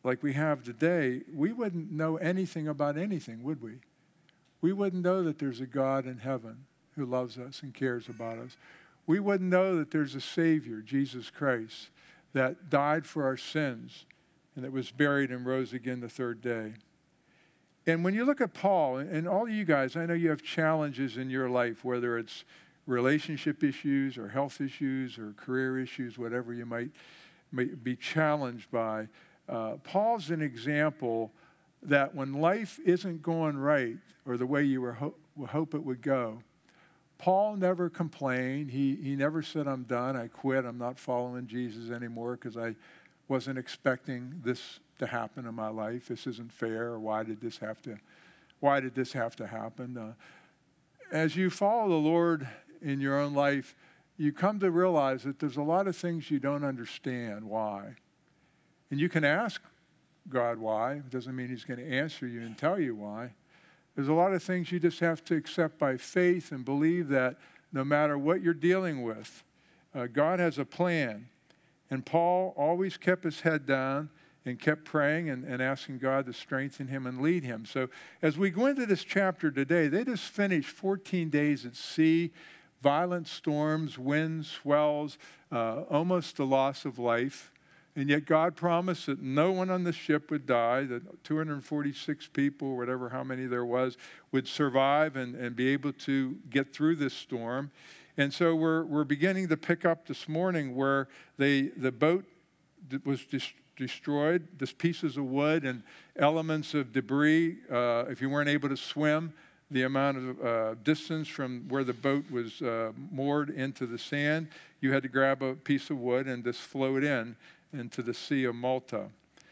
like we have today, we wouldn't know anything about anything, would we? We wouldn't know that there's a God in heaven who loves us and cares about us. We wouldn't know that there's a Savior, Jesus Christ, that died for our sins and that was buried and rose again the third day. And when you look at Paul, and all of you guys, I know you have challenges in your life, whether it's relationship issues or health issues or career issues, whatever you might be challenged by. Paul's an example that when life isn't going right or the way you were hope it would go, Paul never complained. He never said, I'm done, I quit, I'm not following Jesus anymore because I wasn't expecting this to happen in my life. This isn't fair, or why did this have to happen? As you follow the Lord in your own life, you come to realize that there's a lot of things you don't understand why. And you can ask God why. It doesn't mean he's going to answer you and tell you why. There's a lot of things you just have to accept by faith and believe that no matter what you're dealing with, God has a plan. And Paul always kept his head down and kept praying and asking God to strengthen him and lead him. So as we go into this chapter today, they just finished 14 days at sea, violent storms, winds, swells, almost the loss of life. And yet God promised that no one on the ship would die, that 246 people, whatever how many there was, would survive and be able to get through this storm. And so we're beginning to pick up this morning where the boat was destroyed, just pieces of wood and elements of debris. If you weren't able to swim, the amount of distance from where the boat was moored into the sand, you had to grab a piece of wood and just float into the Sea of Malta.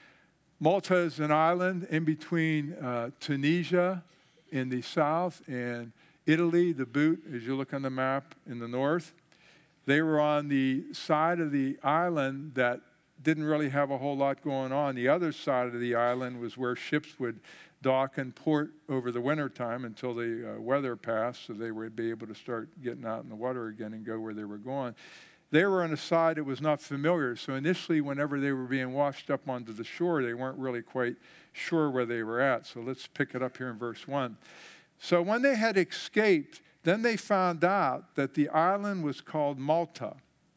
Malta is an island in between Tunisia in the south and Italy, the boot, as you look on the map, in the north. They were on the side of the island that didn't really have a whole lot going on. The other side of the island was where ships would dock and port over the wintertime until the weather passed, so they would be able to start getting out in the water again and go where they were going. They were on a side that was not familiar, so initially whenever they were being washed up onto the shore, they weren't really quite sure where they were at. So let's pick it up here in verse 1. So when they had escaped, then they found out that the island was called Malta.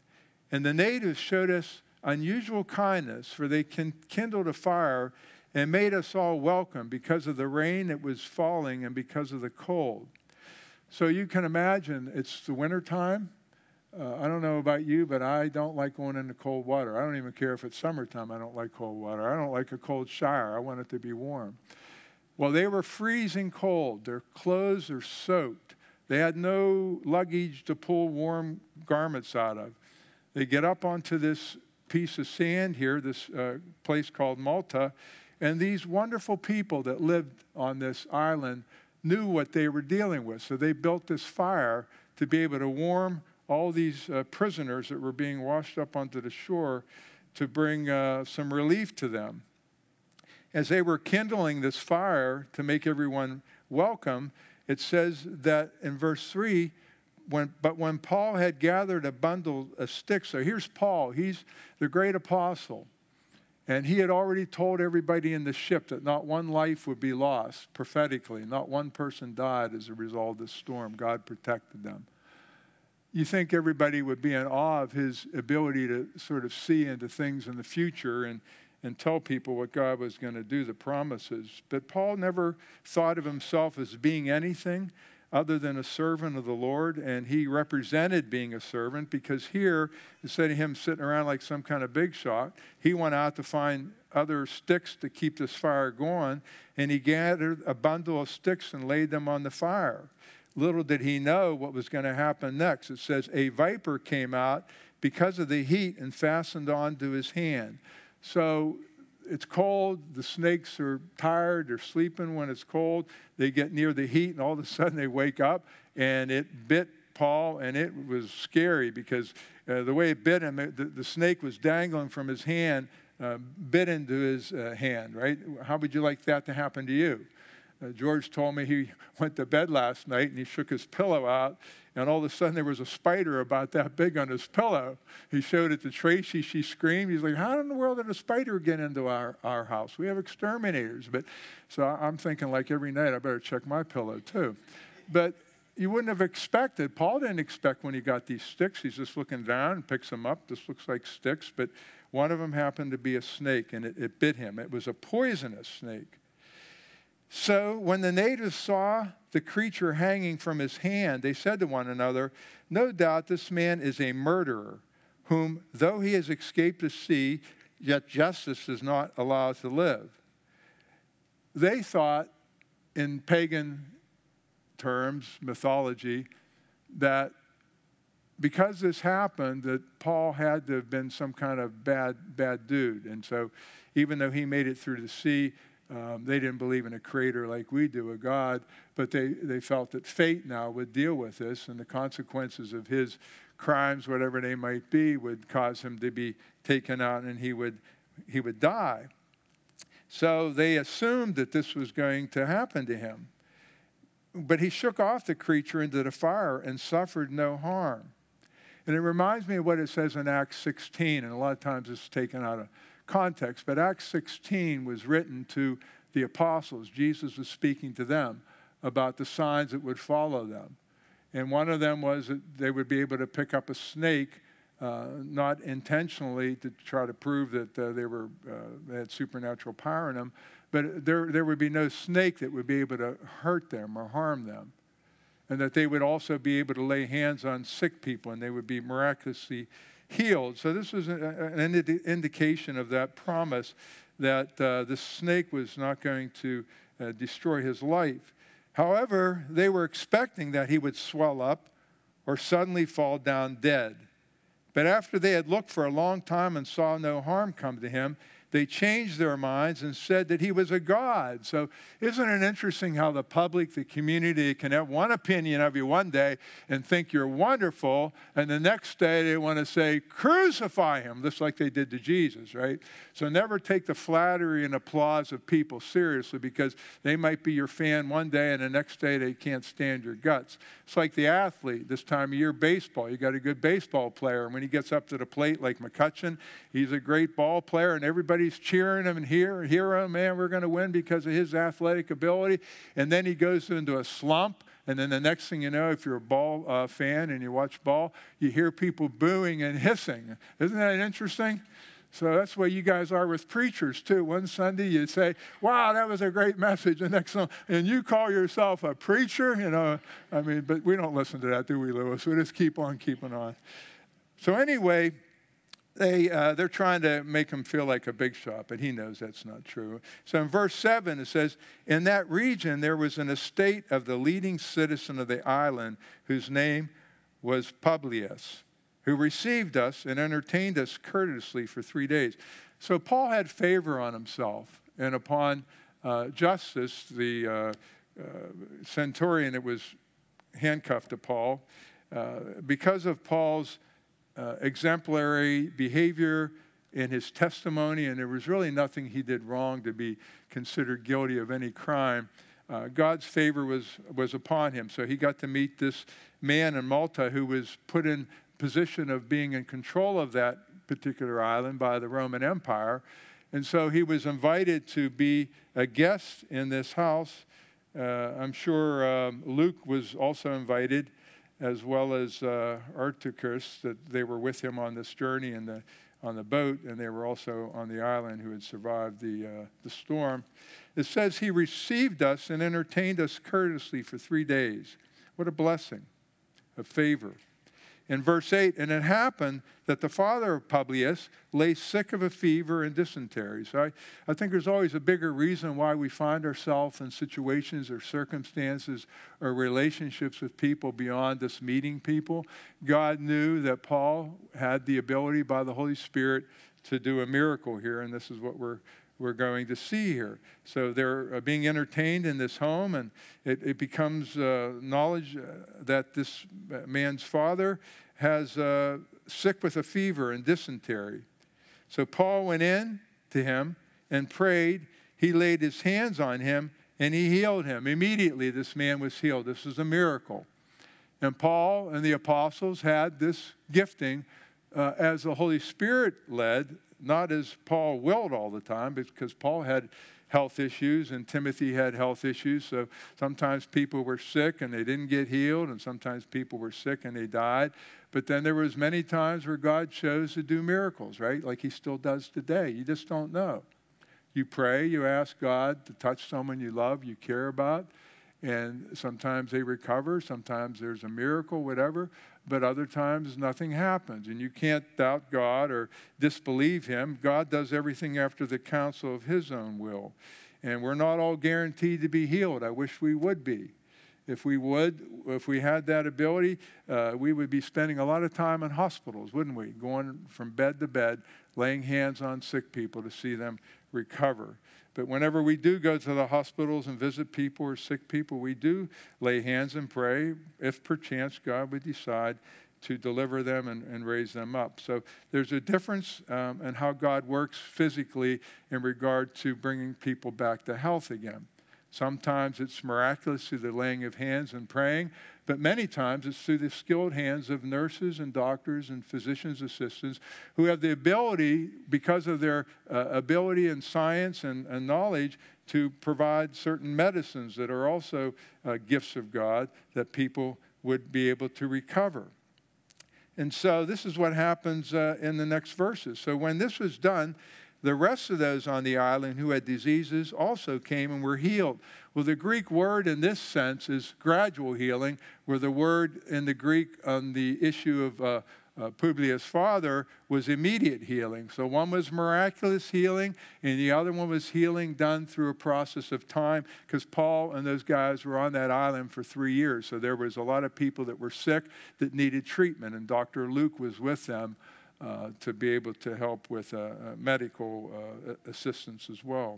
And the natives showed us unusual kindness, for they kindled a fire and made us all welcome because of the rain that was falling and because of the cold. So you can imagine it's the wintertime. I don't know about you, but I don't like going into cold water. I don't even care if it's summertime. I don't like cold water. I don't like a cold shower. I want it to be warm. Well, they were freezing cold. Their clothes are soaked. They had no luggage to pull warm garments out of. They get up onto this piece of sand here, this place called Malta, and these wonderful people that lived on this island knew what they were dealing with. So they built this fire to be able to warm all these prisoners that were being washed up onto the shore to bring some relief to them. As they were kindling this fire to make everyone welcome, it says that in verse 3, when Paul had gathered a bundle of sticks, so here's Paul, he's the great apostle, and he had already told everybody in the ship that not one life would be lost prophetically, not one person died as a result of this storm. God protected them. You think everybody would be in awe of his ability to sort of see into things in the future and tell people what God was going to do, the promises. But Paul never thought of himself as being anything other than a servant of the Lord, and he represented being a servant because here, instead of him sitting around like some kind of big shot, he went out to find other sticks to keep this fire going, and he gathered a bundle of sticks and laid them on the fire. Little did he know what was going to happen next. It says, a viper came out because of the heat and fastened onto his hand. So it's cold, the snakes are tired, they're sleeping when it's cold, they get near the heat and all of a sudden they wake up and it bit Paul, and it was scary because the way it bit him, the snake was dangling from his hand, bit into his hand, right? How would you like that to happen to you? George told me he went to bed last night and he shook his pillow out, and all of a sudden there was a spider about that big on his pillow. He showed it to Tracy. She screamed. He's like, how in the world did a spider get into our house? We have exterminators. So I'm thinking, like, every night I better check my pillow too. But you wouldn't have expected. Paul didn't expect when he got these sticks. He's just looking down and picks them up. This looks like sticks, but one of them happened to be a snake, and it bit him. It was a poisonous snake. So when the natives saw the creature hanging from his hand, they said to one another, no doubt this man is a murderer, whom, though he has escaped the sea, yet justice does not allow to live. They thought, in pagan terms, mythology, that because this happened, that Paul had to have been some kind of bad dude. And so even though he made it through the sea, they didn't believe in a creator like we do, a God, but they felt that fate now would deal with this, and the consequences of his crimes, whatever they might be, would cause him to be taken out, and he would die. So they assumed that this was going to happen to him. But he shook off the creature into the fire and suffered no harm. And it reminds me of what it says in Acts 16, and a lot of times it's taken out of context, but Acts 16 was written to the apostles. Jesus was speaking to them about the signs that would follow them. And one of them was that they would be able to pick up a snake, not intentionally to try to prove that they had supernatural power in them, but there would be no snake that would be able to hurt them or harm them. And that they would also be able to lay hands on sick people and they would be miraculously healed. So this was an indication of that promise that the snake was not going to destroy his life. However, they were expecting that he would swell up or suddenly fall down dead. But after they had looked for a long time and saw no harm come to him, they changed their minds and said that he was a god. So isn't it interesting how the public, the community, can have one opinion of you one day and think you're wonderful, and the next day they want to say, crucify him, just like they did to Jesus, right? So never take the flattery and applause of people seriously, because they might be your fan one day and the next day they can't stand your guts. It's like the athlete this time of year, baseball. You got a good baseball player, and when he gets up to the plate like McCutchen, he's a great ball player, and everybody's cheering him and hero, man, we're going to win because of his athletic ability. And then he goes into a slump, and then the next thing you know, if you're a ball fan and you watch ball, you hear people booing and hissing. Isn't that interesting? So that's the way you guys are with preachers, too. One Sunday you say, wow, that was a great message. The next one, and you call yourself a preacher? But we don't listen to that, do we, Lewis? We just keep on keeping on. So anyway, they're trying to make him feel like a big shot, but he knows that's not true. So in verse 7, it says, in that region there was an estate of the leading citizen of the island, whose name was Publius, who received us and entertained us courteously for 3 days. So Paul had favor on himself, and upon Justus, the centurion that was handcuffed to Paul, because of Paul's exemplary behavior in his testimony, and there was really nothing he did wrong to be considered guilty of any crime. God's favor was upon him. So he got to meet this man in Malta who was put in position of being in control of that particular island by the Roman Empire. And so he was invited to be a guest in this house. I'm sure Luke was also invited, as well as Articus, that they were with him on this journey on the boat, and they were also on the island who had survived the storm. It says he received us and entertained us courteously for 3 days. What a blessing, a favor. In verse 8, and it happened that the father of Publius lay sick of a fever and dysentery. So I think there's always a bigger reason why we find ourselves in situations or circumstances or relationships with people beyond just meeting people. God knew that Paul had the ability by the Holy Spirit to do a miracle here, and this is what we're going to see here. So they're being entertained in this home, and it becomes knowledge that this man's father has sick with a fever and dysentery. So Paul went in to him and prayed. He laid his hands on him, And he healed him. Immediately, this man was healed. This was a miracle. And Paul and the apostles had this gifting as the Holy Spirit led, not as Paul willed all the time, because Paul had health issues and Timothy had health issues. So sometimes people were sick and they didn't get healed, and sometimes people were sick and they died. But then there was many times where God chose to do miracles, right? Like he still does today. You just don't know. You pray, you ask God to touch someone you love, you care about, and sometimes they recover, sometimes there's a miracle, whatever, but other times nothing happens, and you can't doubt God or disbelieve him. God does everything after the counsel of his own will, and we're not all guaranteed to be healed. I wish we would be. If we had that ability, we would be spending a lot of time in hospitals, wouldn't we? Going from bed to bed, laying hands on sick people to see them recover. But whenever we do go to the hospitals and visit people or sick people, we do lay hands and pray if perchance God would decide to deliver them and raise them up. So there's a difference in how God works physically in regard to bringing people back to health again. Sometimes it's miraculous through the laying of hands and praying, but many times it's through the skilled hands of nurses and doctors and physicians' assistants who have the ability, because of their ability in science and knowledge, to provide certain medicines that are also gifts of God that people would be able to recover. And so this is what happens in the next verses. So when this was done, the rest of those on the island who had diseases also came and were healed. Well, the Greek word in this sense is gradual healing, where the word in the Greek on the issue of Publius' father was immediate healing. So one was miraculous healing, and the other one was healing done through a process of time, because Paul and those guys were on that island for 3 years. So there was a lot of people that were sick that needed treatment, and Dr. Luke was with them to be able to help with medical assistance as well.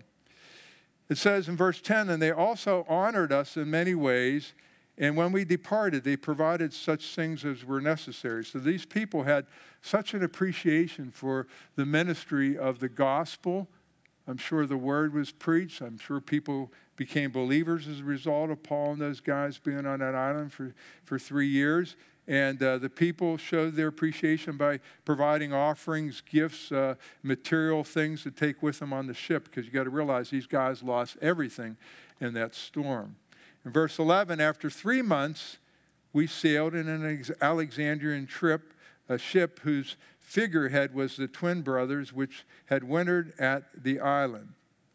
It says in verse 10, and they also honored us in many ways, and when we departed, they provided such things as were necessary. So these people had such an appreciation for the ministry of the gospel. I'm sure the word was preached. I'm sure people became believers as a result of Paul and those guys being on that island for 3 years. And the people showed their appreciation by providing offerings, gifts, material things to take with them on the ship, because you got to realize these guys lost everything in that storm. In verse 11, after 3 months, we sailed in an Alexandrian a ship whose figurehead was the twin brothers, which had wintered at the island.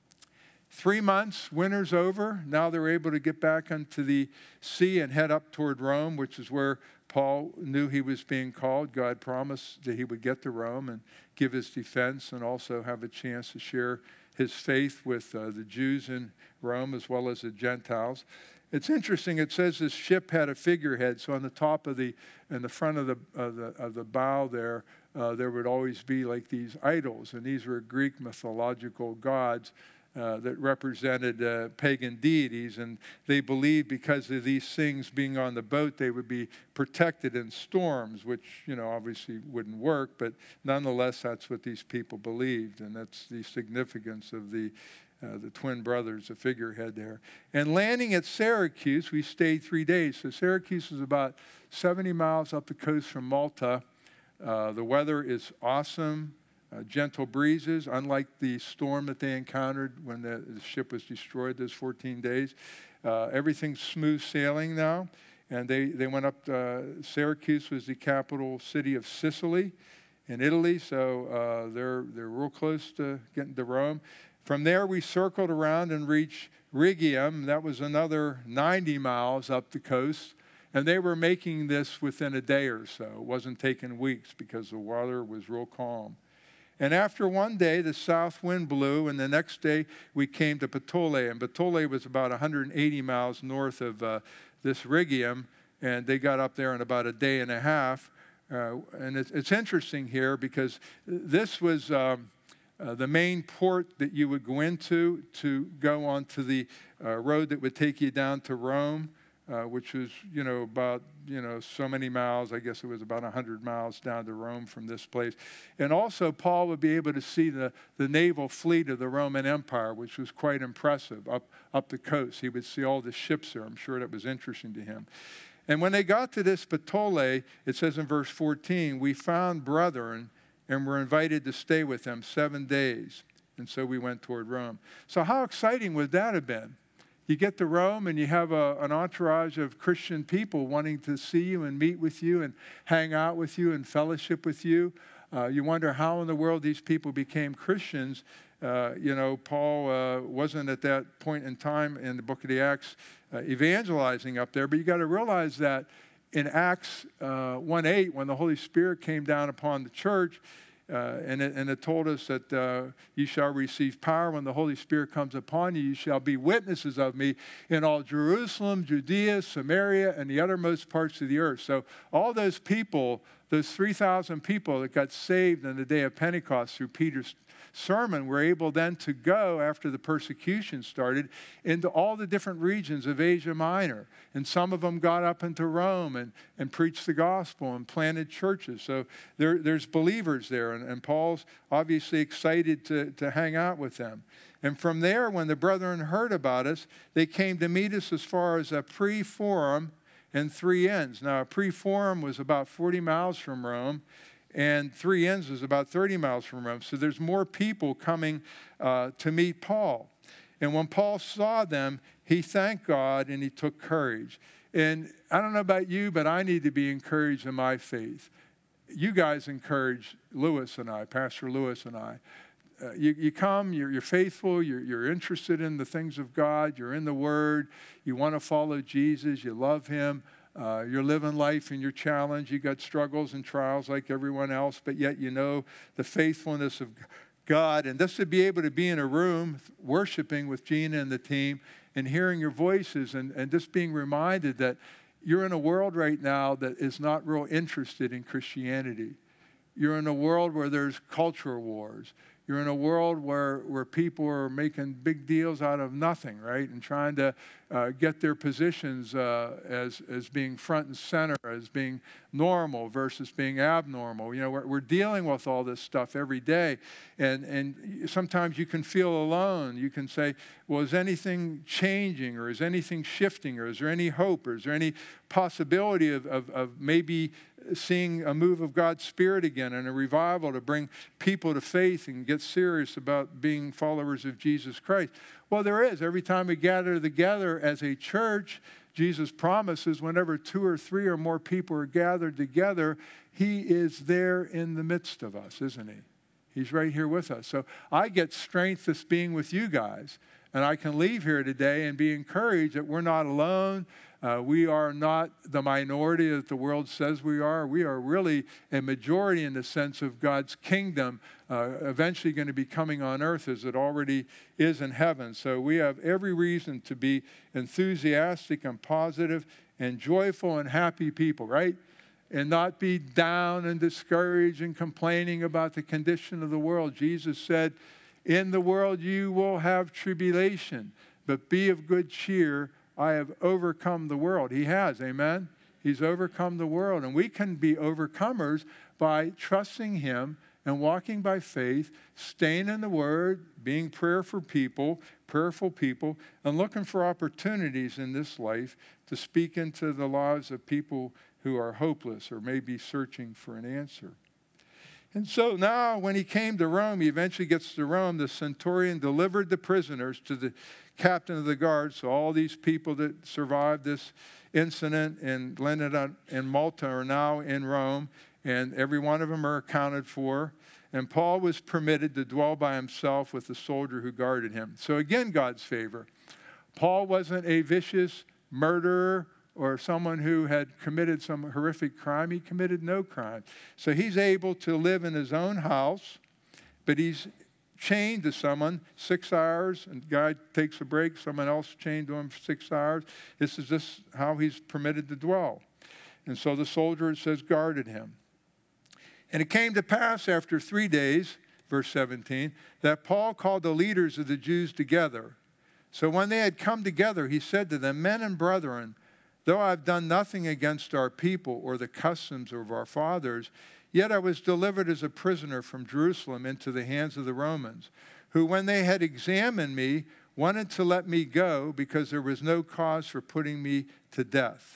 3 months, winter's over. Now they're able to get back onto the sea and head up toward Rome, which is where Paul knew he was being called. God promised that he would get to Rome and give his defense and also have a chance to share his faith with the Jews in Rome as well as the Gentiles. It's interesting. It says this ship had a figurehead. So on the top of in the front of the bow there would always be like these idols, and these were Greek mythological gods that represented pagan deities, and they believed because of these things being on the boat, they would be protected in storms, which, obviously wouldn't work, but nonetheless, that's what these people believed, and that's the significance of the twin brothers, the figurehead there. And landing at Syracuse, we stayed 3 days. So Syracuse is about 70 miles up the coast from Malta. The weather is awesome. Gentle breezes, unlike the storm that they encountered when the ship was destroyed those 14 days. Everything's smooth sailing now. And they went up, Syracuse was the capital city of Sicily in Italy, so they're real close to getting to Rome. From there, we circled around and reached Rhegium. That was another 90 miles up the coast. And they were making this within a day or so. It wasn't taking weeks because the water was real calm. And after 1 day, the south wind blew, and the next day we came to Puteoli. And Puteoli was about 180 miles north of this Rhegium, and they got up there in about a day and a half. And it's interesting here because this was the main port that you would go into to go onto the road that would take you down to Rome. which was, about, so many miles. I guess it was about 100 miles down to Rome from this place. And also, Paul would be able to see the naval fleet of the Roman Empire, which was quite impressive, up the coast. He would see all the ships there. I'm sure that was interesting to him. And when they got to this Puteoli, it says in verse 14, we found brethren and were invited to stay with them 7 days. And so we went toward Rome. So how exciting would that have been? You get to Rome and you have an entourage of Christian people wanting to see you and meet with you and hang out with you and fellowship with you. You wonder how in the world these people became Christians. Paul wasn't at that point in time in the book of the Acts evangelizing up there, but you got to realize that in Acts 1:8, when the Holy Spirit came down upon the church, and it told us that you shall receive power when the Holy Spirit comes upon you. You shall be witnesses of me in all Jerusalem, Judea, Samaria, and the uttermost parts of the earth. So all those people, those 3,000 people that got saved on the day of Pentecost through Peter's sermon, were able then to go, after the persecution started, into all the different regions of Asia Minor. And some of them got up into Rome and preached the gospel and planted churches. So there's believers there. And Paul's obviously excited to hang out with them. And from there, when the brethren heard about us, they came to meet us as far as a pre-forum and 3 Inns. Now, a pre-forum was about 40 miles from Rome, and 3 Inns is about 30 miles from Rome. So there's more people coming to meet Paul. And when Paul saw them, he thanked God and he took courage. And I don't know about you, but I need to be encouraged in my faith. You guys encourage Lewis and I, Pastor Lewis and I. You come, you're faithful, you're interested in the things of God, you're in the Word, you want to follow Jesus, you love Him. You're living life in your challenge. You got struggles and trials like everyone else, but yet you know the faithfulness of God. And just to be able to be in a room worshiping with Gina and the team and hearing your voices and just being reminded that you're in a world right now that is not real interested in Christianity. You're in a world where there's culture wars. You're in a world where people are making big deals out of nothing, right? And trying to get their positions as being front and center, as being normal versus being abnormal. We're dealing with all this stuff every day. And sometimes you can feel alone. You can say, well, is anything changing, or is anything shifting, or is there any hope, or is there any possibility of maybe seeing a move of God's Spirit again and a revival to bring people to faith and get serious about being followers of Jesus Christ? Well, there is. Every time we gather together as a church, Jesus promises whenever 2 or 3 or more people are gathered together, He is there in the midst of us, isn't He? He's right here with us. So I get strength just being with you guys. And I can leave here today and be encouraged that we're not alone. We are not the minority that the world says we are. We are really a majority in the sense of God's kingdom eventually going to be coming on earth as it already is in heaven. So we have every reason to be enthusiastic and positive and joyful and happy people, right? And not be down and discouraged and complaining about the condition of the world. Jesus said, in the world you will have tribulation, but be of good cheer. I have overcome the world. He has, amen? He's overcome the world. And we can be overcomers by trusting Him and walking by faith, staying in the Word, being prayerful people, and looking for opportunities in this life to speak into the lives of people who are hopeless or maybe searching for an answer. And so now when he came to Rome, he eventually gets to Rome, the centurion delivered the prisoners to the captain of the guard. So all these people that survived this incident and landed in Malta are now in Rome, and every one of them are accounted for. And Paul was permitted to dwell by himself with the soldier who guarded him. So again, God's favor. Paul wasn't a vicious murderer or someone who had committed some horrific crime. He committed no crime. So he's able to live in his own house, but he's chained to someone 6 hours, and the guy takes a break, someone else chained to him for 6 hours. This is just how he's permitted to dwell. And so the soldier, it says, guarded him. And it came to pass after 3 days, verse 17, that Paul called the leaders of the Jews together. So when they had come together, he said to them, men and brethren, Though I've done nothing against our people or the customs of our fathers, yet I was delivered as a prisoner from Jerusalem into the hands of the Romans, who, when they had examined me, wanted to let me go because there was no cause for putting me to death.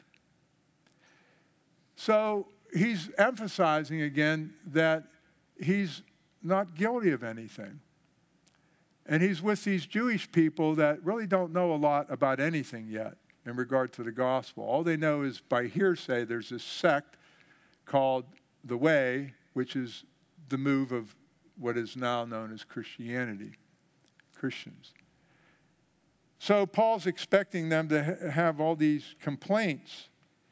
So he's emphasizing again that he's not guilty of anything. And he's with these Jewish people that really don't know a lot about anything yet in regard to the gospel. All they know is by hearsay there's this sect called the Way, which is the move of what is now known as Christianity, Christians. So Paul's expecting them to have all these complaints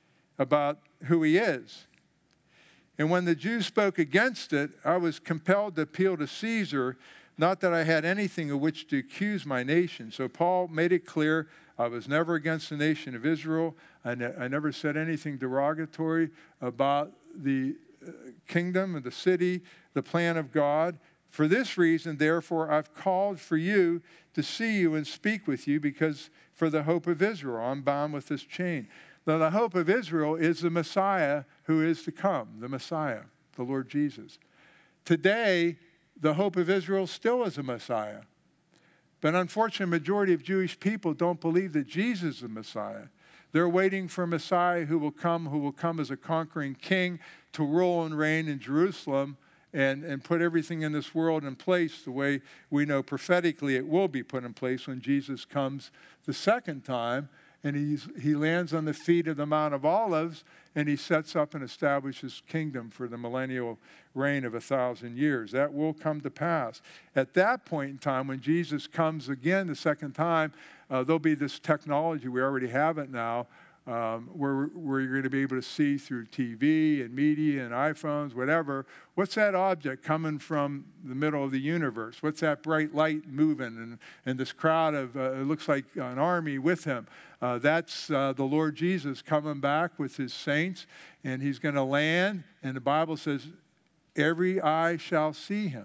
about who he is. And when the Jews spoke against it, I was compelled to appeal to Caesar, not that I had anything of which to accuse my nation. So Paul made it clear I was never against the nation of Israel. I never said anything derogatory about the kingdom of the city, the plan of God. For this reason, therefore, I've called for you to see you and speak with you, because for the hope of Israel, I'm bound with this chain. Now, the hope of Israel is the Messiah who is to come, the Messiah, the Lord Jesus. Today, the hope of Israel still is a Messiah. But unfortunately, the majority of Jewish people don't believe that Jesus is the Messiah. They're waiting for a Messiah who will come as a conquering king to rule and reign in Jerusalem and put everything in this world in place the way we know prophetically it will be put in place when Jesus comes the second time. And he lands on the feet of the Mount of Olives, and he sets up and establishes his kingdom for the millennial reign of 1,000 years. That will come to pass. At that point in time, when Jesus comes again the second time, there'll be this technology, we already have it now, where you're going to be able to see through TV and media and iPhones, whatever, what's that object coming from the middle of the universe? What's that bright light moving? And this crowd of, it looks like an army with him. That's the Lord Jesus coming back with his saints, and he's going to land, and the Bible says, every eye shall see him.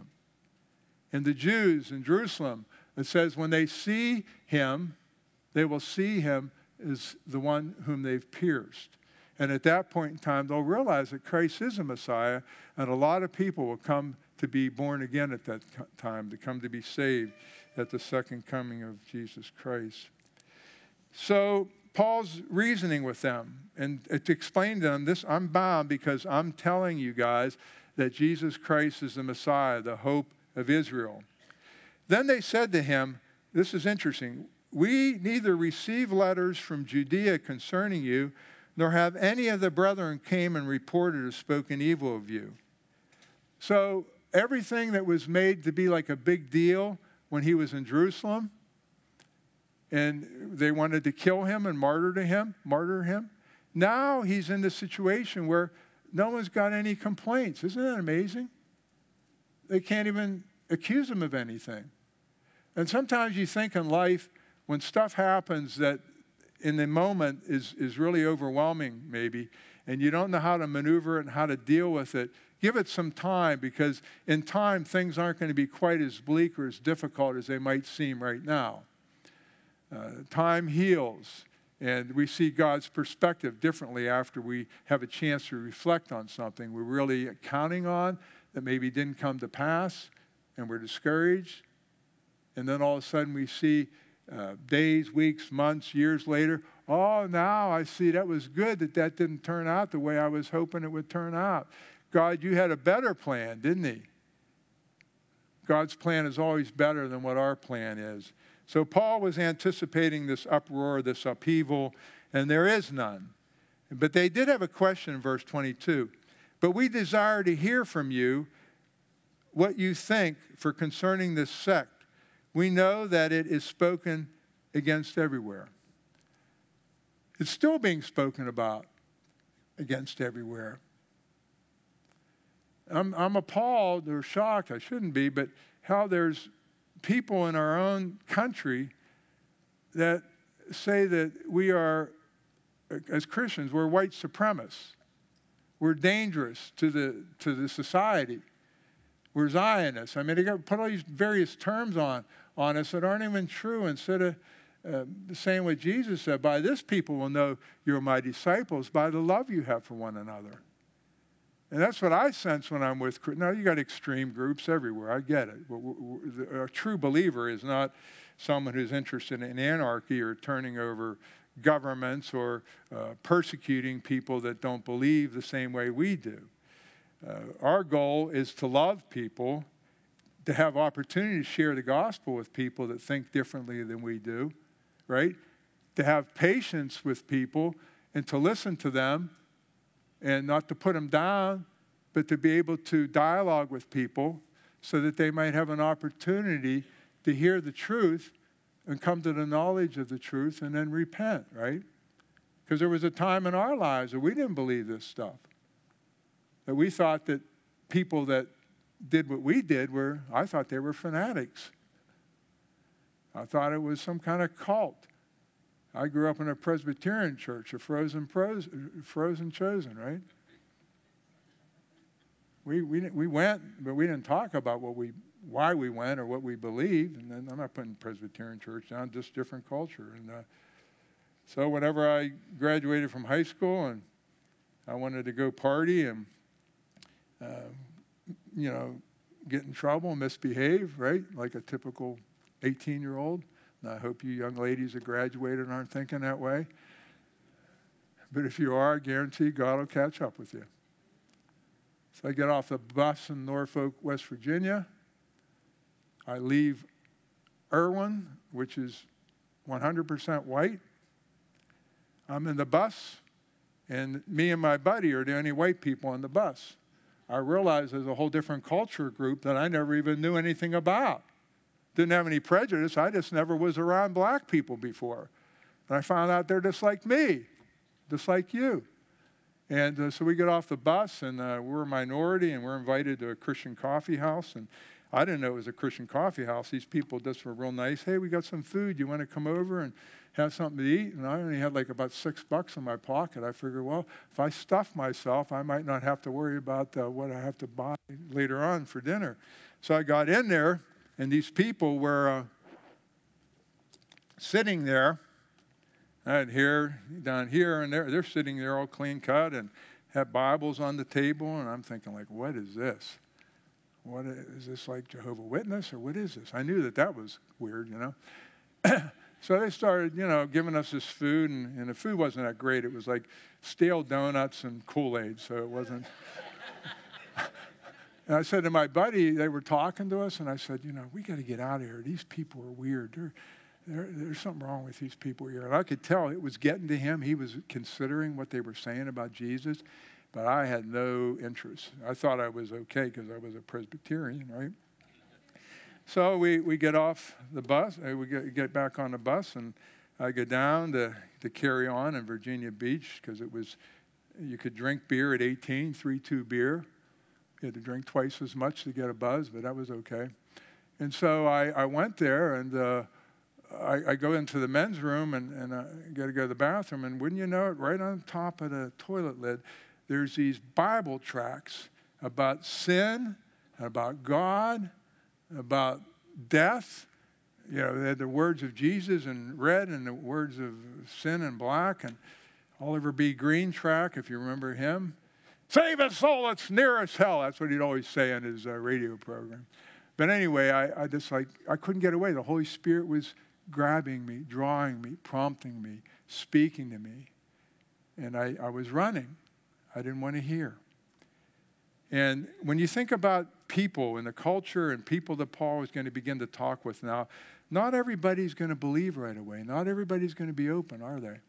And the Jews in Jerusalem, it says, when they see him, they will see him as the one whom they've pierced. And at that point in time, they'll realize that Christ is a Messiah, and a lot of people will come to be born again at that time, to come to be saved at the second coming of Jesus Christ. So Paul's reasoning with them, and to explain to them, this, I'm bound because I'm telling you guys that Jesus Christ is the Messiah, the hope of Israel. Then they said to him, this is interesting, we neither receive letters from Judea concerning you, nor have any of the brethren came and reported or spoken evil of you. So everything that was made to be like a big deal when he was in Jerusalem, and they wanted to kill him and martyr him, now he's in the situation where no one's got any complaints. Isn't that amazing? They can't even accuse him of anything. And sometimes you think in life, when stuff happens that in the moment is really overwhelming maybe, and you don't know how to maneuver it and how to deal with it, give it some time, because in time things aren't going to be quite as bleak or as difficult as they might seem right now. Time heals, and we see God's perspective differently after we have a chance to reflect on something we're really counting on that maybe didn't come to pass, and we're discouraged. And then all of a sudden we see days, weeks, months, years later, oh, now I see that was good that didn't turn out the way I was hoping it would turn out. God, you had a better plan, didn't he? God's plan is always better than what our plan is. So Paul was anticipating this uproar, this upheaval, and there is none. But they did have a question in verse 22. But we desire to hear from you what you think for concerning this sect. We know that it is spoken against everywhere. It's still being spoken about against everywhere. I'm appalled or shocked, I shouldn't be, but how there's people in our own country that say that we are, as Christians, we're white supremacists. We're dangerous to the society. We're Zionists. I mean, they got put all these various terms on us that aren't even true, instead of The same way Jesus said, by this people will know you're my disciples, by the love you have for one another. And that's what I sense when I'm with Christians. Now, you got extreme groups everywhere. I get it. A true believer is not someone who's interested in anarchy or turning over governments or persecuting people that don't believe the same way we do. Our goal is to love people, to have opportunity to share the gospel with people that think differently than we do, right? To have patience with people and to listen to them and not to put them down, but to be able to dialogue with people so that they might have an opportunity to hear the truth and come to the knowledge of the truth and then repent, right? Because there was a time in our lives that we didn't believe this stuff. That we thought that people that did what we did I thought they were fanatics. I thought it was some kind of cult. I grew up in a Presbyterian church, a frozen chosen, right? We went, but we didn't talk about why we went or what we believed. And then I'm not putting Presbyterian church down, just different culture. And so whenever I graduated from high school and I wanted to go party and get in trouble, misbehave, right? Like a typical 18-year-old. And I hope you young ladies that graduated aren't thinking that way. But if you are, I guarantee God will catch up with you. So I get off the bus in Norfolk, West Virginia. I leave Irwin, which is 100% white. I'm in the bus, and me and my buddy are the only white people on the bus. I realize there's a whole different culture group that I never even knew anything about. Didn't have any prejudice. I just never was around black people before. And I found out they're just like me, just like you. And so we get off the bus, and we're a minority, and we're invited to a Christian coffee house. And I didn't know it was a Christian coffee house. These people just were real nice. Hey, we got some food. You want to come over and have something to eat? And I only had like about $6 in my pocket. I figured, well, if I stuff myself, I might not have to worry about what I have to buy later on for dinner. So I got in there, and these people were sitting there. I had hair down here, and they're sitting there all clean cut and have Bibles on the table. And I'm thinking, like, what is this? What is this, like Jehovah's Witness, or what is this? I knew that was weird, So they started, giving us this food, and the food wasn't that great. It was like stale donuts and Kool-Aid, so it wasn't. And I said to my buddy, they were talking to us, and I said, we got to get out of here. These people are weird. There's something wrong with these people here. And I could tell it was getting to him. He was considering what they were saying about Jesus, but I had no interest. I thought I was okay because I was a Presbyterian, right? So we get off the bus. We get back on the bus, and I go down to carry on in Virginia Beach because you could drink beer at 18, 3.2 beer. You had to drink twice as much to get a buzz, but that was okay. And so I went there, and I go into the men's room and I got to go to the bathroom, and wouldn't you know it, right on top of the toilet lid, there's these Bible tracts about sin, about God, about death. They had the words of Jesus in red and the words of sin in black, and Oliver B. Green tract, if you remember him. Save a soul that's nearest hell. That's what he'd always say on his radio program. But anyway, I couldn't get away. The Holy Spirit was grabbing me, drawing me, prompting me, speaking to me. And I was running. I didn't want to hear. And when you think about people and the culture and people that Paul is going to begin to talk with now, not everybody's going to believe right away. Not everybody's going to be open, are they?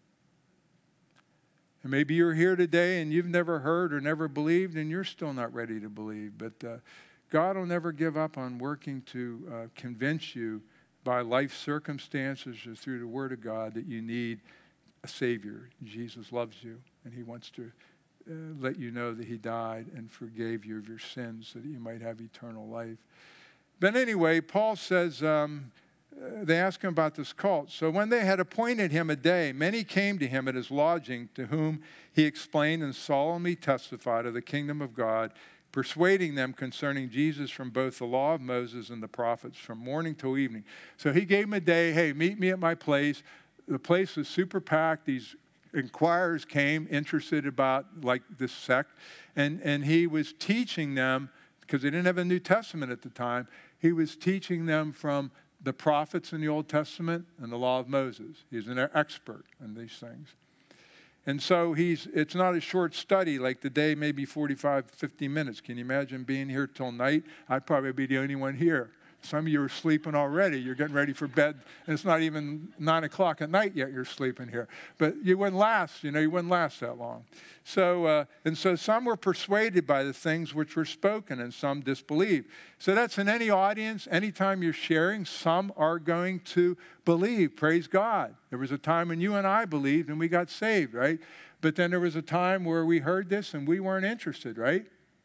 And maybe you're here today and you've never heard or never believed, and you're still not ready to believe. But God will never give up on working to convince you by life circumstances or through the Word of God that you need a Savior. Jesus loves you, and He wants to let you know that He died and forgave you of your sins so that you might have eternal life. But anyway, Paul says, they ask him about this cult. So when they had appointed him a day, many came to him at his lodging, to whom he explained and solemnly testified of the kingdom of God, persuading them concerning Jesus from both the law of Moses and the prophets from morning till evening. So he gave them a day, hey, meet me at my place. The place was super packed. These inquirers came interested about like this sect. And he was teaching them, because they didn't have a New Testament at the time, he was teaching them from the prophets in the Old Testament and the law of Moses. He's an expert in these things. And so it's not a short study, like the day maybe 45, 50 minutes. Can you imagine being here till night? I'd probably be the only one here. Some of you are sleeping already. You're getting ready for bed, and it's not even 9 o'clock at night yet you're sleeping here. But you wouldn't last, you wouldn't last that long. So some were persuaded by the things which were spoken, and some disbelieved. So that's in any audience, anytime you're sharing, some are going to believe. Praise God. There was a time when you and I believed and we got saved, right? But then there was a time where we heard this and we weren't interested, right?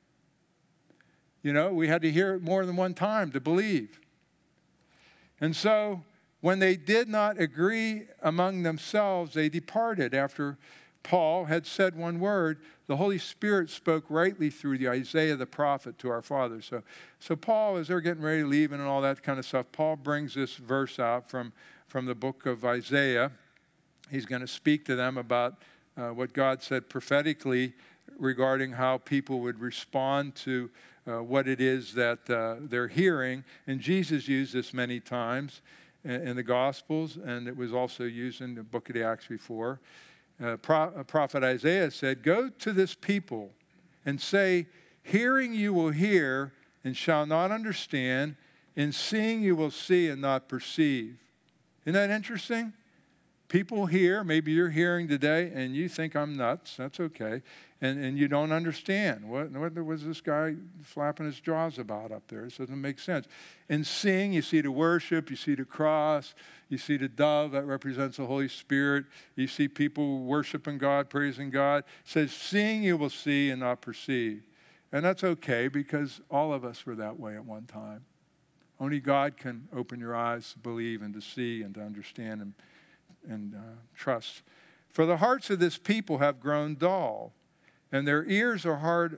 We had to hear it more than one time to believe. And so when they did not agree among themselves, they departed. After Paul had said one word, the Holy Spirit spoke rightly through the Isaiah the prophet to our fathers. So Paul, as they're getting ready to leave and all that kind of stuff, Paul brings this verse out from the book of Isaiah. He's going to speak to them about what God said prophetically regarding how people would respond to what it is that they're hearing. And Jesus used this many times in the Gospels, and it was also used in the book of the Acts before. Prophet Isaiah said, "Go to this people and say, hearing you will hear and shall not understand, and seeing you will see and not perceive." Isn't that interesting? People hear, maybe you're hearing today, and you think I'm nuts. That's okay. And you don't understand. What was this guy flapping his jaws about up there? This doesn't make sense. And seeing, you see the worship, you see the cross, you see the dove that represents the Holy Spirit. You see people worshiping God, praising God. It says, seeing you will see and not perceive. And that's okay, because all of us were that way at one time. Only God can open your eyes to believe and to see and to understand and trust. For the hearts of this people have grown dull, and their ears are hard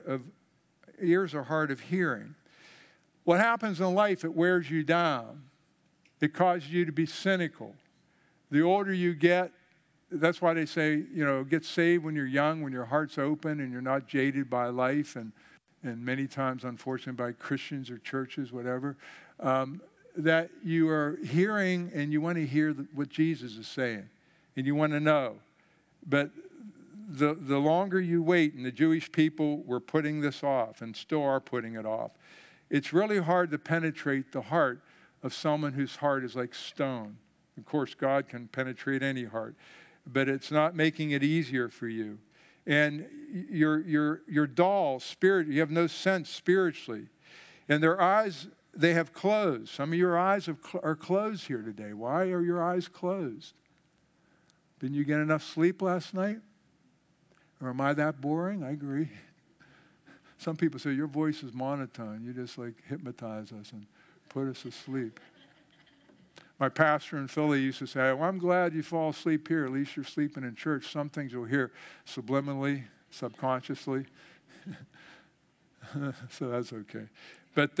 of hearing. What happens in life, it wears you down. It causes you to be cynical. The older you get, that's why they say, get saved when you're young, when your heart's open and you're not jaded by life and many times, unfortunately, by Christians or churches, whatever. That you are hearing and you want to hear what Jesus is saying and you want to know. But the longer you wait, and the Jewish people were putting this off and still are putting it off, it's really hard to penetrate the heart of someone whose heart is like stone. Of course, God can penetrate any heart, but it's not making it easier for you. And you're dull spirit. You have no sense spiritually. And their eyes, they have closed. Some of your eyes are closed here today. Why are your eyes closed? Didn't you get enough sleep last night? Or am I that boring? I agree. Some people say, your voice is monotone. You just hypnotize us and put us asleep. My pastor in Philly used to say, well, I'm glad you fall asleep here. At least you're sleeping in church. Some things you'll hear subliminally, subconsciously. So that's okay. But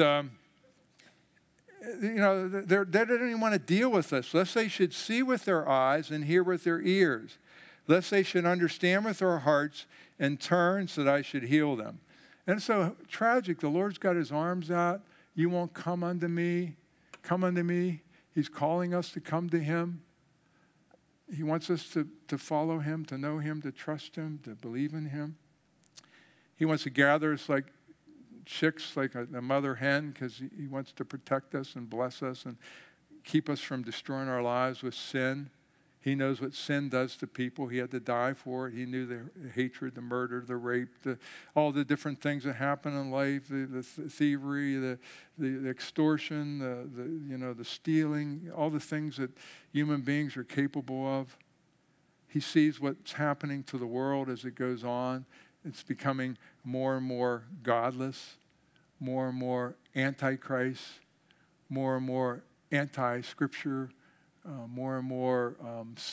they don't even want to deal with us. Lest they should see with their eyes and hear with their ears. Lest they should understand with their hearts and turn so that I should heal them. And it's so tragic. The Lord's got his arms out. You won't come unto me. Come unto me. He's calling us to come to him. He wants us to follow him, to know him, to trust him, to believe in him. He wants to gather us like chicks, like a mother hen, because he wants to protect us and bless us and keep us from destroying our lives with sin. He knows what sin does to people. He had to die for it. He knew the hatred, the murder, the rape, all the different things that happen in life, the thievery, the extortion, the stealing, all the things that human beings are capable of. He sees what's happening to the world as it goes on. It's becoming more and more godless, more and more antichrist, more and more anti-scripture, more and more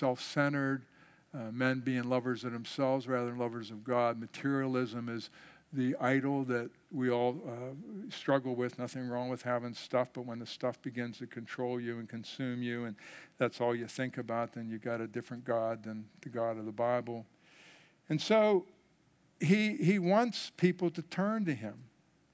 self-centered, men being lovers of themselves rather than lovers of God. Materialism is the idol that we all struggle with. Nothing wrong with having stuff, but when the stuff begins to control you and consume you, and that's all you think about, then you got a different God than the God of the Bible. And so he wants people to turn to him.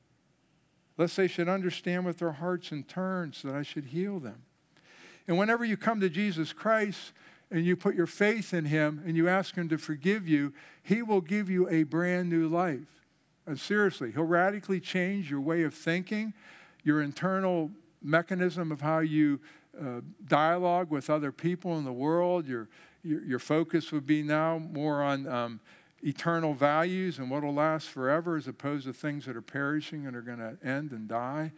Lest they should understand with their hearts and turn, so that I should heal them. And whenever you come to Jesus Christ and you put your faith in him and you ask him to forgive you, he will give you a brand new life. And seriously, he'll radically change your way of thinking, your internal mechanism of how you dialogue with other people in the world. Your focus would be now more on eternal values and what will last forever, as opposed to things that are perishing and are going to end and die.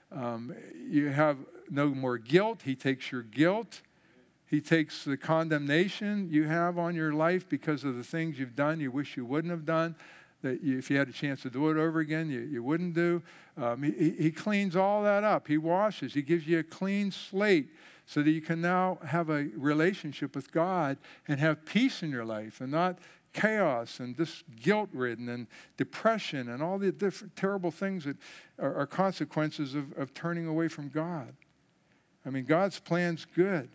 You have no more guilt. He takes your guilt. He takes the condemnation you have on your life because of the things you've done you wish you wouldn't have done, that if you had a chance to do it over again, you wouldn't do. He cleans all that up. He washes. He gives you a clean slate so that you can now have a relationship with God and have peace in your life and not chaos and just guilt-ridden and depression and all the different terrible things that are consequences of turning away from God. I mean, God's plan's good,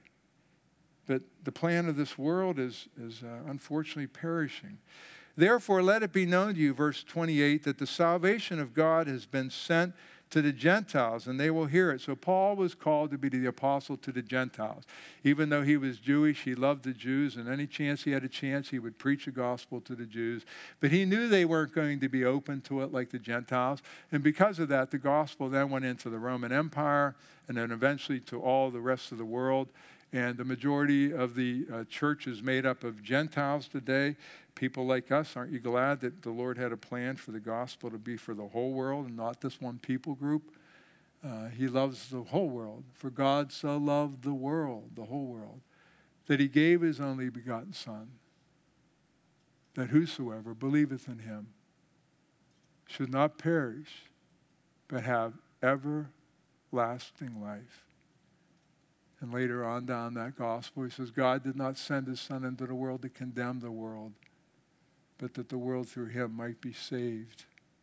but the plan of this world is unfortunately perishing. Therefore, let it be known to you, verse 28, that the salvation of God has been sent to the Gentiles, and they will hear it. So Paul was called to be the apostle to the Gentiles. Even though he was Jewish, he loved the Jews, and any chance he had a chance, he would preach the gospel to the Jews. But he knew they weren't going to be open to it like the Gentiles, and because of that, the gospel then went into the Roman Empire, and then eventually to all the rest of the world. And the majority of the church is made up of Gentiles today. People like us, aren't you glad that the Lord had a plan for the gospel to be for the whole world and not this one people group? He loves the whole world. For God so loved the world, the whole world, that he gave his only begotten Son, that whosoever believeth in him should not perish, but have everlasting life. And later on down that gospel, he says, God did not send his Son into the world to condemn the world, but that the world through him might be saved.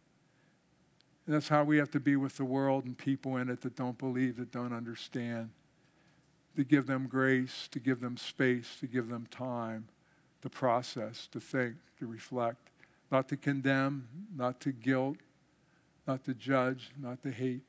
And that's how we have to be with the world and people in it that don't believe, that don't understand. To give them grace, to give them space, to give them time, to process, to think, to reflect. Not to condemn, not to guilt, not to judge, not to hate.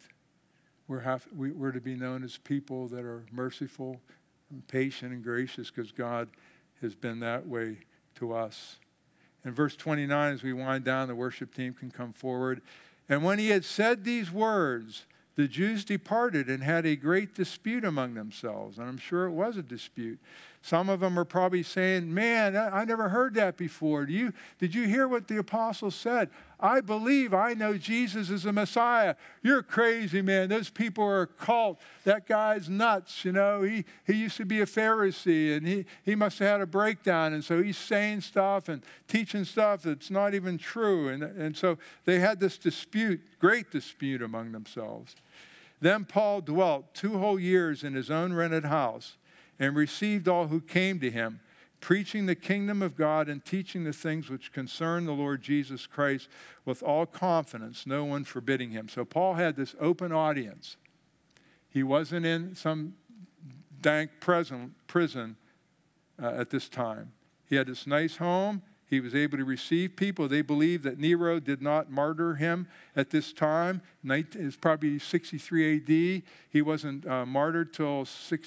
We're to be known as people that are merciful and patient and gracious because God has been that way to us. In verse 29, as we wind down, the worship team can come forward. And when he had said these words, the Jews departed and had a great dispute among themselves. And I'm sure it was a dispute. Some of them are probably saying, man, I never heard that before. Did you hear what the apostle said? I believe I know Jesus is the Messiah. You're crazy, man. Those people are a cult. That guy's nuts, you know. He used to be a Pharisee, and he must have had a breakdown. And so he's saying stuff and teaching stuff that's not even true. And so they had this dispute, great dispute among themselves. Then Paul dwelt 2 whole years in his own rented house and received all who came to him, preaching the kingdom of God and teaching the things which concern the Lord Jesus Christ with all confidence, no one forbidding him. So Paul had this open audience. He wasn't in some dank prison at this time. He had this nice home. He was able to receive people. They believed that Nero did not martyr him at this time. It's probably 63 AD. He wasn't martyred till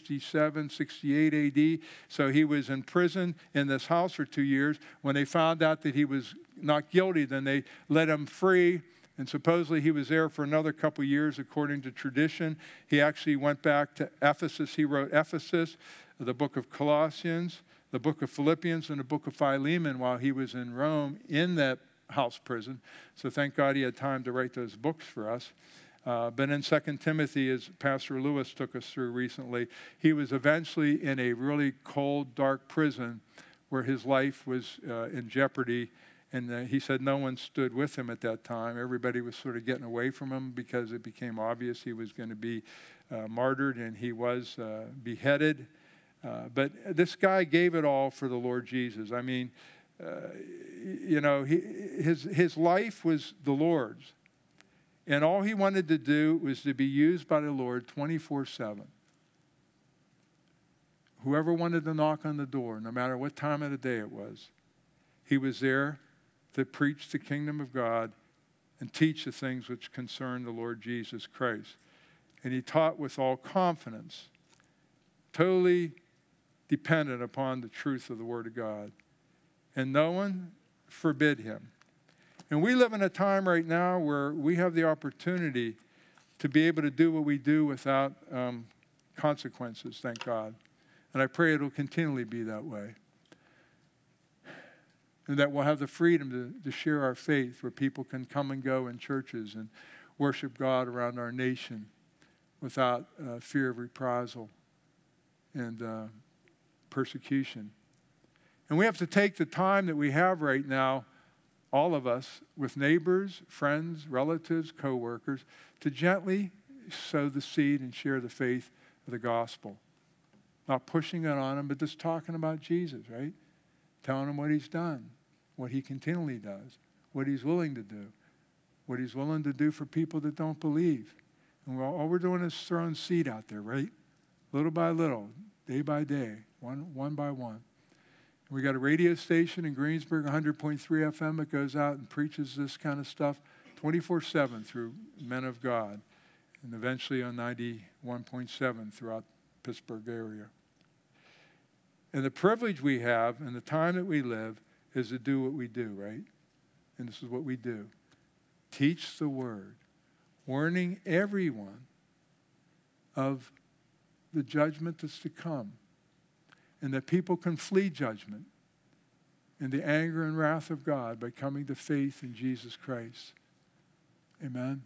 67, 68 AD. So he was in prison in this house for 2 years. When they found out that he was not guilty, then they let him free. And supposedly he was there for another couple years, according to tradition. He actually went back to Ephesus. He wrote Ephesus, the book of Colossians, the book of Philippians, and the book of Philemon while he was in Rome in that house prison. So thank God he had time to write those books for us. But in 2 Timothy, as Pastor Lewis took us through recently, he was eventually in a really cold, dark prison where his life was in jeopardy. And he said no one stood with him at that time. Everybody was sort of getting away from him because it became obvious he was going to be martyred, and he was beheaded. But this guy gave it all for the Lord Jesus. I mean, His life was the Lord's. And all he wanted to do was to be used by the Lord 24/7. Whoever wanted to knock on the door, no matter what time of the day it was, he was there to preach the kingdom of God and teach the things which concern the Lord Jesus Christ. And he taught with all confidence, totally dependent upon the truth of the Word of God. And no one forbid him. And we live in a time right now where we have the opportunity to be able to do what we do without consequences, thank God. And I pray it will continually be that way. And that we'll have the freedom to share our faith, where people can come and go in churches and worship God around our nation without fear of reprisal and persecution. And we have to take the time that we have right now, all of us, with neighbors, friends, relatives, co-workers, to gently sow the seed and share the faith of the gospel. Not pushing it on them, but just talking about Jesus, right? Telling them what he's done, what he continually does, what he's willing to do, what he's willing to do for people that don't believe. And all we're doing is throwing seed out there, right? Little by little, day by day, one by one. We got a radio station in Greensburg, 100.3 FM, that goes out and preaches this kind of stuff 24/7 through men of God, and eventually on 91.7 throughout the Pittsburgh area. And the privilege we have and the time that we live is to do what we do, right? And this is what we do. Teach the word, warning everyone of the judgment that's to come, and that people can flee judgment and the anger and wrath of God by coming to faith in Jesus Christ. Amen.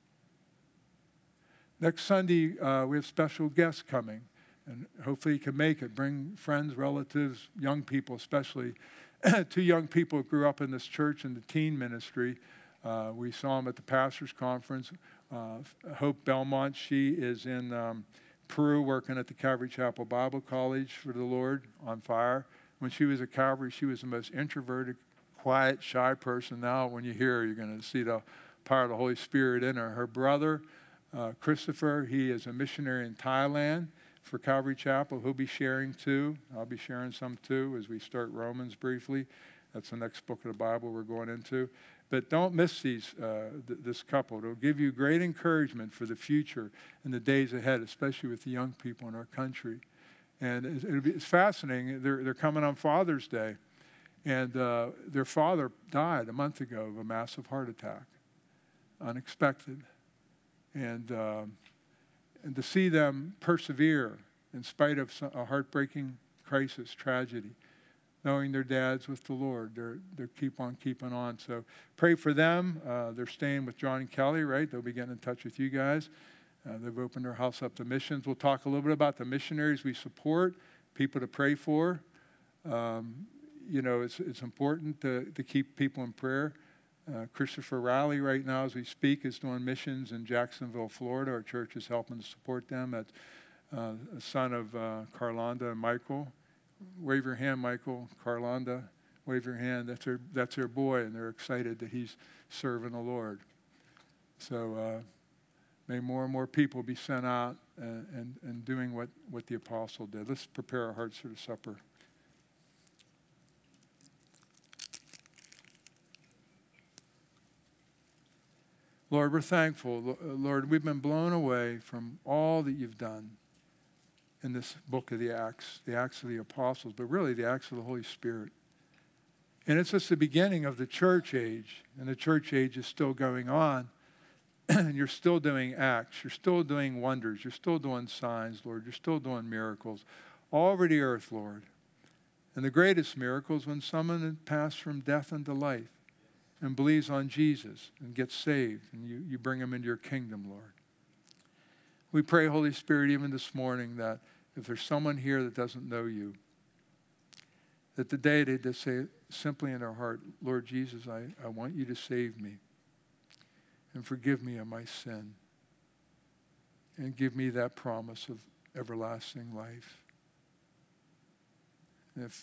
Next Sunday, we have special guests coming, and hopefully you can make it. Bring friends, relatives, young people especially. 2 young people who grew up in this church in the teen ministry. We saw them at the pastor's conference. Hope Belmont, she is in Peru working at the Calvary Chapel Bible College for the Lord, on fire. When she was at Calvary, she was the most introverted, quiet, shy person. Now when you hear her, you're going to see the power of the Holy Spirit in her. Her brother, Christopher, he is a missionary in Thailand for Calvary Chapel. He'll be sharing too. I'll be sharing some too as we start Romans briefly. That's the next book of the Bible we're going into. But don't miss this couple. It'll give you great encouragement for the future and the days ahead, especially with the young people in our country. And it's fascinating. They're coming on Father's Day, and their father died a month ago of a massive heart attack, unexpected. And to see them persevere in spite of a heartbreaking crisis, tragedy, knowing their dad's with the Lord, they keep on keeping on. So pray for them. They're staying with John and Kelly, right? They'll be getting in touch with you guys. They've opened their house up to missions. We'll talk a little bit about the missionaries we support, people to pray for. It's important to keep people in prayer. Christopher Rowley right now, as we speak, is doing missions in Jacksonville, Florida. Our church is helping to support them. That's a son of Carlonda and Michael. Wave your hand, Michael. Carlonda, wave your hand. That's their boy, and they're excited that he's serving the Lord. So may more and more people be sent out and doing what the apostle did. Let's prepare our hearts for the supper. Lord, we're thankful. Lord, we've been blown away from all that you've done in this book of the Acts of the Apostles, but really the Acts of the Holy Spirit. And it's just the beginning of the church age, and the church age is still going on, and you're still doing acts, you're still doing wonders, you're still doing signs, Lord, you're still doing miracles all over the earth, Lord. And the greatest miracle is when someone had passed from death unto life and believes on Jesus and gets saved, and you bring them into your kingdom, Lord. We pray, Holy Spirit, even this morning, that if there's someone here that doesn't know you, that today they just say simply in their heart, Lord Jesus, I want you to save me and forgive me of my sin and give me that promise of everlasting life. And if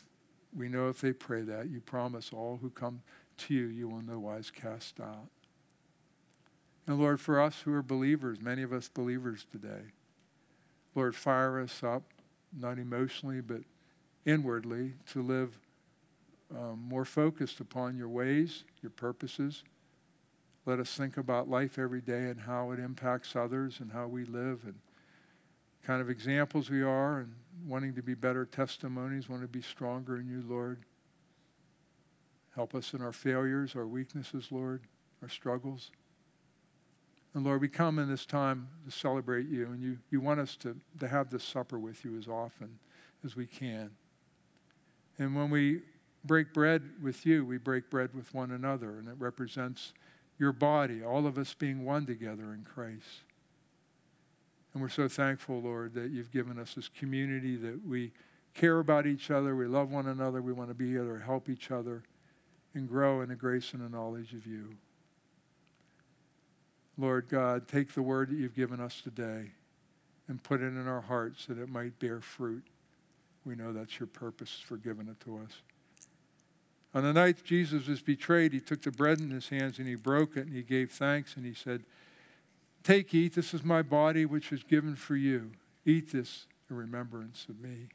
we know if they pray that, you promise all who come to you, you will no wise cast out. And Lord, for us who are believers, many of us believers today, Lord, fire us up, not emotionally, but inwardly, to live more focused upon your ways, your purposes. Let us think about life every day and how it impacts others and how we live and kind of examples we are and wanting to be better testimonies, want to be stronger in you, Lord. Help us in our failures, our weaknesses, Lord, our struggles. And Lord, we come in this time to celebrate you, and you want us to have this supper with you as often as we can. And when we break bread with you, we break bread with one another, and it represents your body, all of us being one together in Christ. And we're so thankful, Lord, that you've given us this community, that we care about each other, we love one another, we want to be here to help each other and grow in the grace and the knowledge of you. Lord God, take the word that you've given us today and put it in our hearts that it might bear fruit. We know that's your purpose for giving it to us. On the night Jesus was betrayed, he took the bread in his hands and he broke it and he gave thanks and he said, "Take, eat, this is my body which is given for you. Eat this in remembrance of me."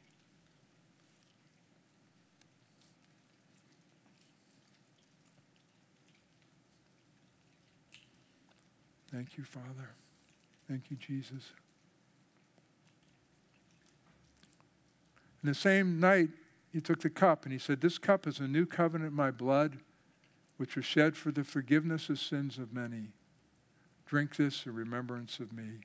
Thank you, Father. Thank you, Jesus. In the same night, he took the cup and he said, "This cup is a new covenant in my blood, which was shed for the forgiveness of sins of many. Drink this in remembrance of me."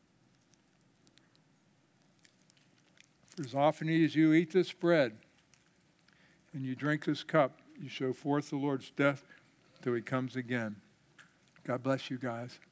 For as often as you eat this bread and you drink this cup, you show forth the Lord's death till he comes again. God bless you guys.